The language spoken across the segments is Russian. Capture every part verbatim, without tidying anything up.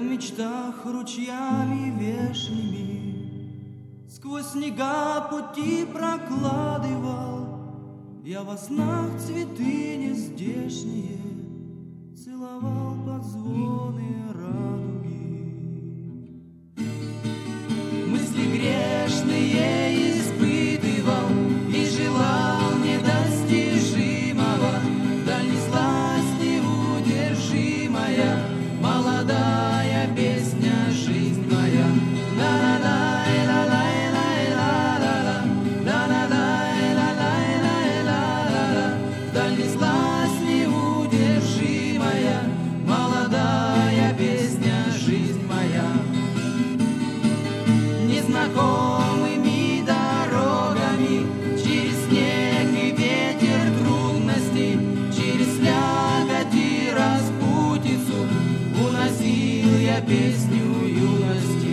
мечтах ручьями вешними сквозь снега пути прокладывал, я во снах цветы нездешние целовал под звоны радуги. Мысли грешные испытывал и желал недостижимого, дальней сласть неудержимая, молодая песня, жизнь моя. Дальней сласть неудержимая, молодая песня, жизнь моя. Незнакомыми дорогами, через снег и ветер трудностей, через слякоть и распутицу уносил я песню юности.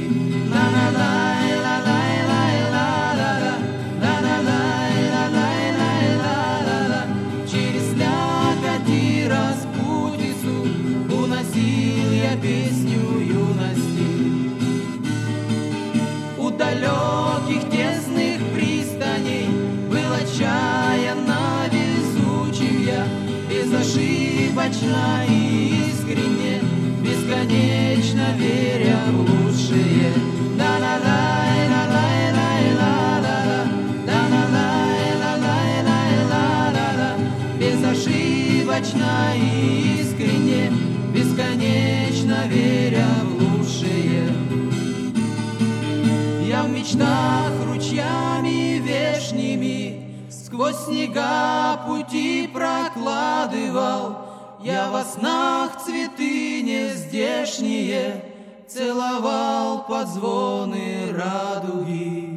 Через слякоть и распутицу уносил я песню юности. У далеких тесных пристаней был отчаянно везучим я, безошибочно и искренне, бесконечно веря в лучшее. Безошибочно и искренне, бесконечно веря в лучшее. Я в мечтах ручьями вешними сквозь снега пути прокладывал, я во снах цветы нездешние целовал под звоны радуги.